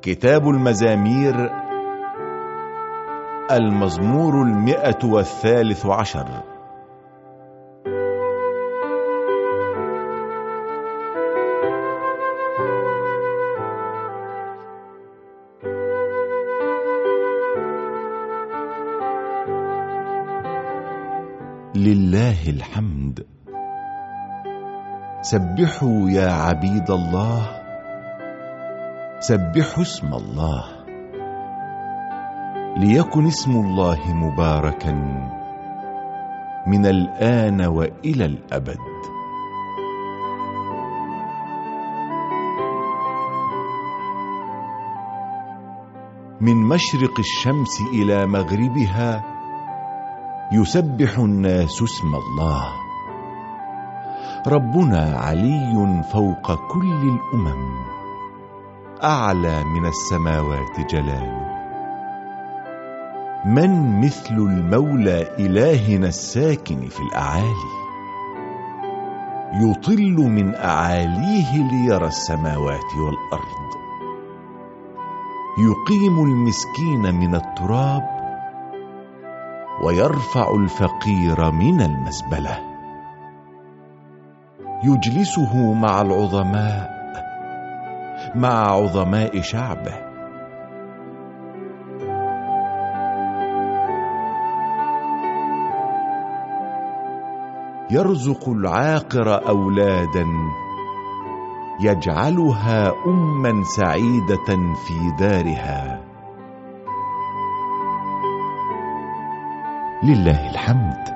كتاب المزامير، المزمور 113. لله الحمد. سبحوا يا عبيد الله، سبحوا اسم الله. ليكن اسم الله مباركا من الآن وإلى الأبد. من مشرق الشمس إلى مغربها يسبح الناس اسم الله. ربنا علي فوق كل الأمم، أعلى من السماوات جلاله. من مثل المولى إلهنا الساكن في الأعالي؟ يطل من أعاليه ليرى السماوات والأرض. يقيم المسكين من التراب ويرفع الفقير من المزبلة. يجلسه مع العظماء، مع عظماء شعبه. يرزق العاقر أولادا، يجعلها أما سعيدة في دارها. لله الحمد.